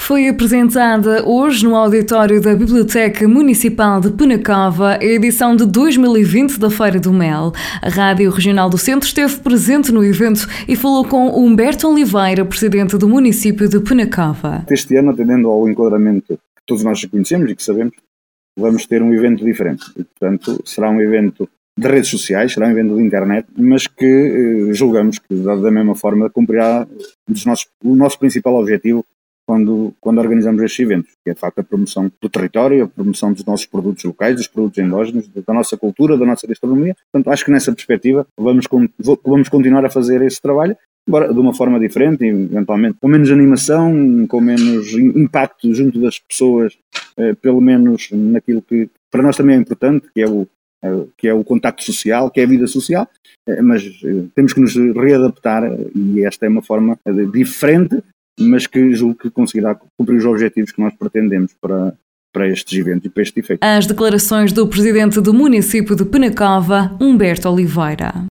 Foi apresentada hoje no auditório da Biblioteca Municipal de Penacova a edição de 2020 da Feira do Mel. A Rádio Regional do Centro esteve presente no evento e falou com Humberto Oliveira, presidente do município de Penacova. Este ano, atendendo ao enquadramento que todos nós conhecemos e que sabemos, vamos ter um evento diferente. E, portanto, será um evento de redes sociais, será um evento de internet, mas que julgamos que, da mesma forma, cumprirá o nosso principal objetivo quando organizamos estes eventos, que é de facto a promoção do território, a promoção dos nossos produtos locais, dos produtos endógenos, da nossa cultura, da nossa gastronomia. Portanto, acho que nessa perspectiva vamos continuar a fazer esse trabalho, embora de uma forma diferente, eventualmente com menos animação, com menos impacto junto das pessoas, pelo menos naquilo que para nós também é importante, que é o contacto social, que é a vida social, mas temos que nos readaptar e esta é uma forma diferente, mas que julgo que conseguirá cumprir os objetivos que nós pretendemos para estes eventos e para este efeito. As declarações do presidente do município de Penacova, Humberto Oliveira.